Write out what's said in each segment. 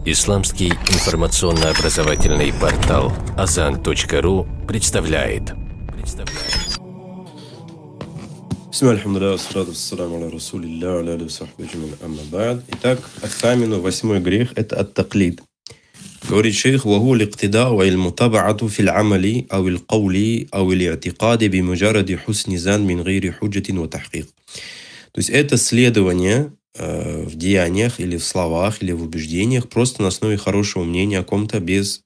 Исламский информационно-образовательный портал Azan.ru представляет. Итак, восьмой грех – это ат-таклид. Говорит шейх: «Ваху ликтидау аль-мутабаату фил амали, ау аль-каули, ау аль-и'тикади бимуджаради хусни зан мин гайри худжатин ва тахкик». То есть это следование в деяниях или в словах, или в убеждениях просто на основе хорошего мнения о ком-то без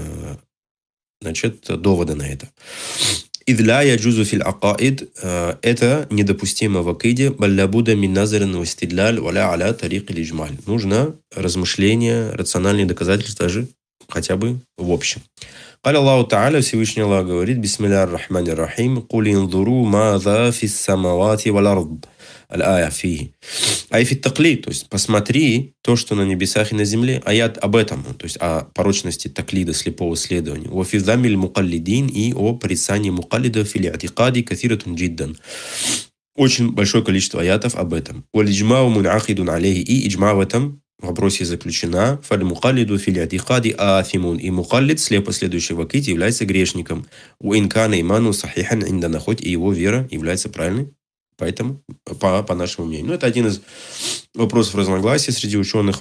довода на это. «Идля яджузу фил акаид» – это недопустимо в акиде. «Баллябуда мин назарин вастидляль валя аля тарик или джмаль». Нужно размышление, рациональные доказательства даже хотя бы в общем. «Каля Аллаху Та'аля», Всевышний Аллах говорит: «Бисмиллахир рахманир рахим, кули инзуру маза фис самавати вал ард». Аль-ая фи. Айфит таклид, то есть посмотри то, что на небесах и на земле. Аят об этом, то есть о порочности таклида, слепого следования. Вафидамиль мукаллидин, и о порицании мукаллида фили атикади кафиратун джиддан. Очень большое количество аятов об этом. Валиджмау мунахидун алейхи, и иджма в этом вопросе заключена. Фаль мукаллиду фили атикади афимун, и мукаллид, слепо следующий в акиде, является грешником. Уинкана иману сахихан индана, хоть и его вера является правильной. Поэтому, по нашему мнению. Это один из вопросов разногласий среди ученых.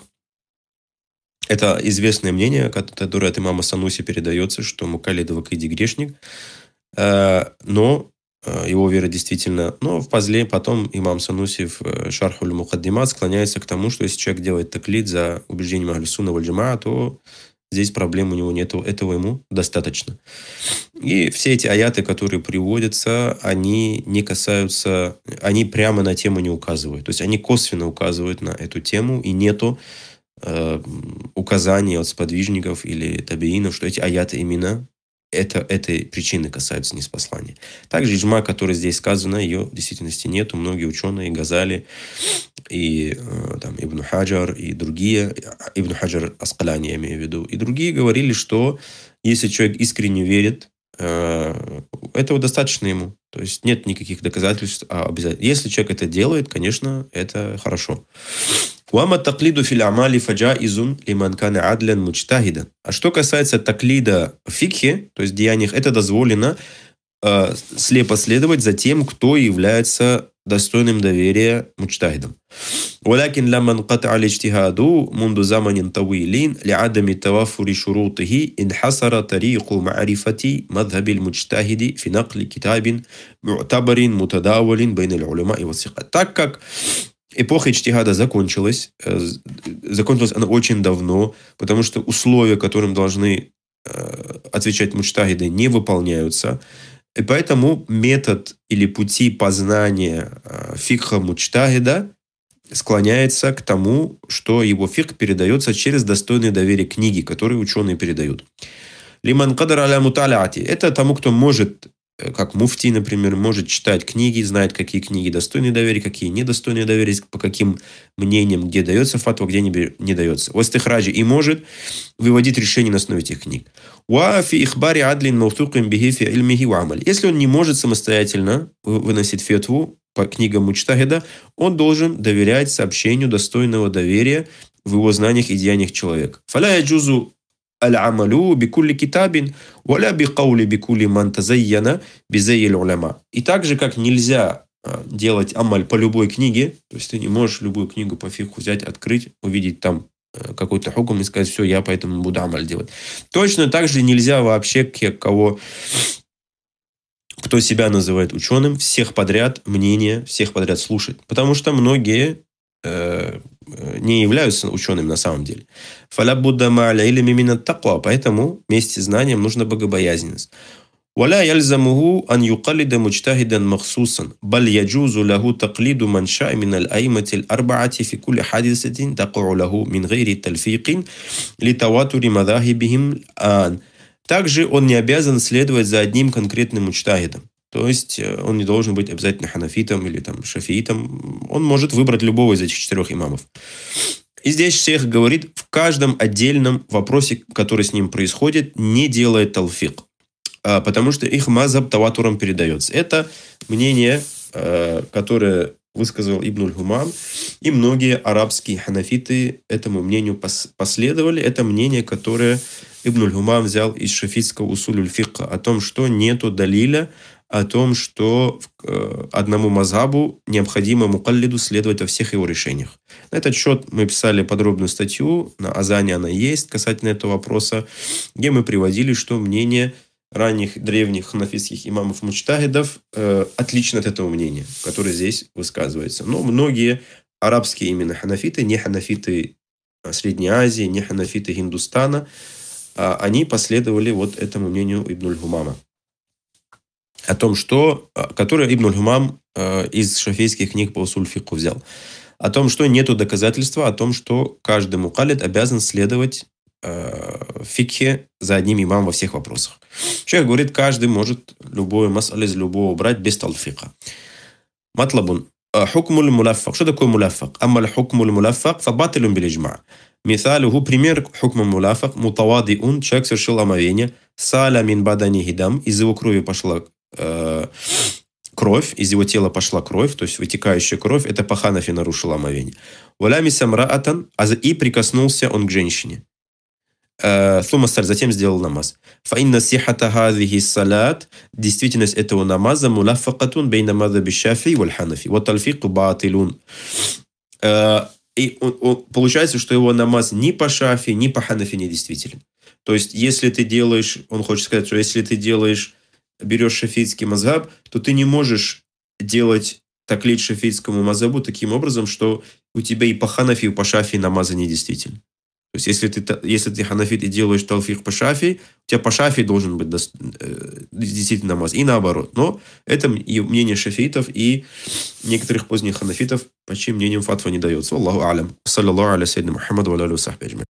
Это известное мнение, которое от имама Сануси передается, что мукаллид в акиде грешник. Но его вера действительно... Но в пазле потом имам Сануси в Шархуль Мукаддимат склоняется к тому, что если человек делает таклид за убеждением Ахлю-Сунна валь-Джамаа, то здесь проблем у него нету, этого ему достаточно. И все эти аяты, которые приводятся, они не касаются, они прямо на тему не указывают. То есть они косвенно указывают на эту тему, и нету указаний от сподвижников или табиинов, что эти аяты именно этой причины касаются ниспослания. Также иджма, который здесь сказано, ее в действительности нету. Многие ученые, Газали, и там, Ибн Хаджар, и другие, Ибн Хаджар Аскаляни, я имею в виду, и другие говорили, что если человек искренне верит, этого достаточно ему. То есть нет никаких доказательств, а обязательно. Если человек это делает, конечно, это хорошо. «Уама таклиду фил амали фаджаизун лиман кана адлян муджтахидан». А что касается таклида в фикхе, то есть в деяниях, это дозволено слепо следовать за тем, кто является достойным доверия муджтахидом. «Валякин ляман кат'a аль-иджтихаду мунду заманин тавилин ли'адами тавафури шурутихи инхасара тарику ма'рифати мадхабиль муджтахиди фи накли китабин му'табарин мутадавалин бейн аль-уляма и вассика». Так как эпоха иджтихада закончилась она очень давно, потому что условия, которым должны отвечать муджтахиды, не выполняются. И поэтому метод или пути познания фикха муджтахида склоняется к тому, что его фикх передается через достойное доверие книги, которые ученые передают. Лиман кадар аля муталяти. Это тому, кто может, как муфти, например, может читать книги, знает, какие книги достойны доверия, какие недостойны доверия, по каким мнениям, где дается фатва, где не дается. Вастихраджи, и может выводить решения на основе этих книг. Если он не может самостоятельно выносить фетву по книгам муджтахида, он должен доверять сообщению достойного доверия в его знаниях и деяниях человека. «Фаля яджузу аль-амалу бикулли китабин, валя бикаули бикулли ман тазайяна бизайил уляма». И так же, как нельзя делать амаль по любой книге, то есть ты не можешь любую книгу по фикху взять, открыть, увидеть там какой-то хукм и сказать: все, я поэтому буду амаль делать. Точно так же нельзя вообще кто себя называет ученым, всех подряд мнения, всех подряд слушать. Потому что многие не являются учеными на самом деле. Поэтому вместе с знанием нужна богобоязненность. ولا يلزمه أن يقلد مجتهدا مخصوصا بل يجوز له تقليد من شاء من الأئمة الأربعة في كل حادثة تقع له من غير تلفيق لتواتر مذاهبهم الآن. Также он не обязан следовать за одним конкретным муджтахидом. То есть он не должен быть обязательно ханафитом или там шафиитом. Он может выбрать любого из этих 4 имамов. И здесь шейх говорит, в каждом отдельном вопросе, который с ним происходит, не делает талфик. Потому что их мазаб таватуром передается. Это мнение, которое высказал Ибн аль-Гумам, и многие арабские ханафиты этому мнению последовали. Это мнение, которое Ибн аль-Гумам взял из шафитского усуль фикха, о том, что нету далиля, о том, что одному мазхабу необходимо мукаллиду следовать во всех его решениях. На этот счет мы писали подробную статью, на Азане она есть, касательно этого вопроса, где мы приводили, что мнение ранних древних ханафитских имамов-муджтахидов отлично от этого мнения, которое здесь высказывается. Но многие арабские именно ханафиты, не ханафиты Средней Азии, не ханафиты Хиндустана, они последовали вот этому мнению Ибн аль-Гумама. О том, что, которое Ибн аль-Гумам из шафийских книг по усуль фикху взял. О том, что нету доказательства, о том, что каждый мукаллид обязан следовать в фикхе за одним имамом во всех вопросах. Человек говорит, каждый может любое мас'аля из любого брать без талфика. Матлабун. Хукмуль муляффак. Что такое муляффак? Аммаль хукмуль муляффак фабатилун билиджма. Мисалюху, пример хукма муляффак. Мутавадиун. Человек совершил омовение. Саля мин бадани хидам. Из его крови пошла кровь, из его тела пошла кровь, то есть вытекающая кровь. Это по ханафи нарушило омовение. Валями самраатан. И прикоснулся он к женщине. Затем сделал намаз. Фаинна сихата хазихи салат, действительность этого намаза муляффакатун бейна мазаби шафи валь ханафи ва талфику батилун. И получается, что его намаз ни по шафи, ни по ханафи не действителен. То есть, если ты делаешь, он хочет сказать, что если ты берешь шафитский мазхаб, то ты не можешь делать таклид шафитскому мазхабу таким образом, что у тебя и по ханафи, и по шафи намаза не действителен. То есть, если ты ханафит и делаешь талфик по шафи, у тебя по шафи должен быть действительно намаз. И наоборот. Но это мнение шафитов и некоторых поздних ханафитов, по чьим мнениям фатва не дается. Аллаху алям. Саллаллаху аля сайдина Мухаммаду ва аля сахби аджмаин.